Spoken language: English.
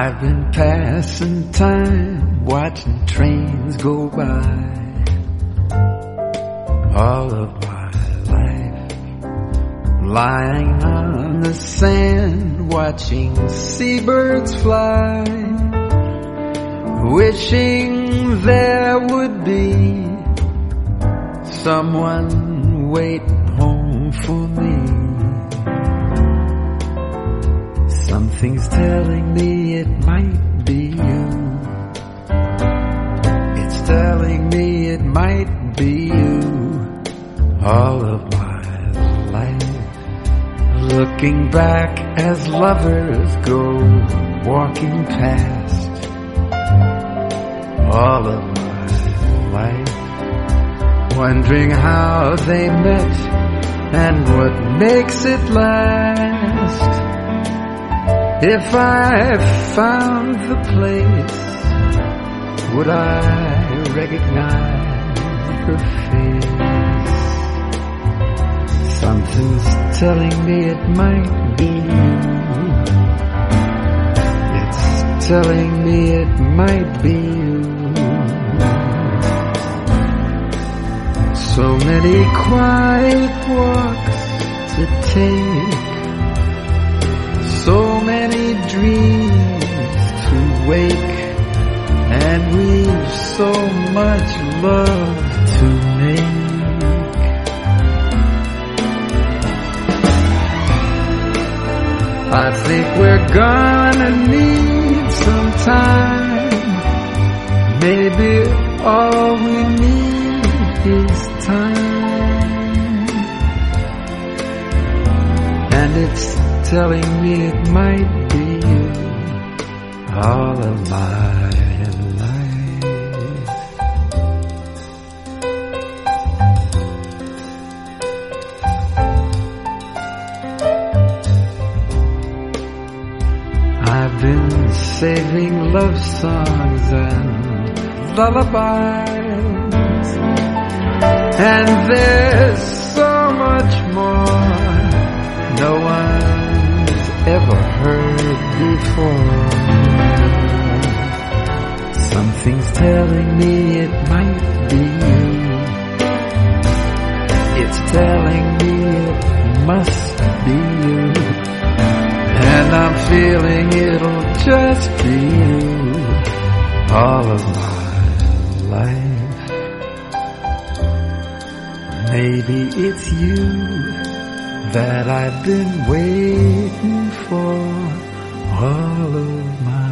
I've been passing time, watching trains go by. All of my life, lying on the sand, watching seabirds fly, wishing there would be someone waiting home for me. Something's telling me it might be you. It's telling me it might be you. All of my life, looking back as lovers go walking past. All of my life, wondering how they met and what makes it last. If I found the place, would I recognize her face? Something's telling me it might be you. It's telling me it might be you. So many quiet walks to take, so many dreams to wake, and we've so much love to make. I think we're gonna need some time. Maybe all we need is time. And it's telling me it might be you all of my life. I've been saving love songs and lullabies, and there's so much more no one's ever heard before. Something's telling me it might be you. It's telling me it must be you. And I'm feeling it'll just be you all of my life. Maybe it's you that I've been waiting for all of my life.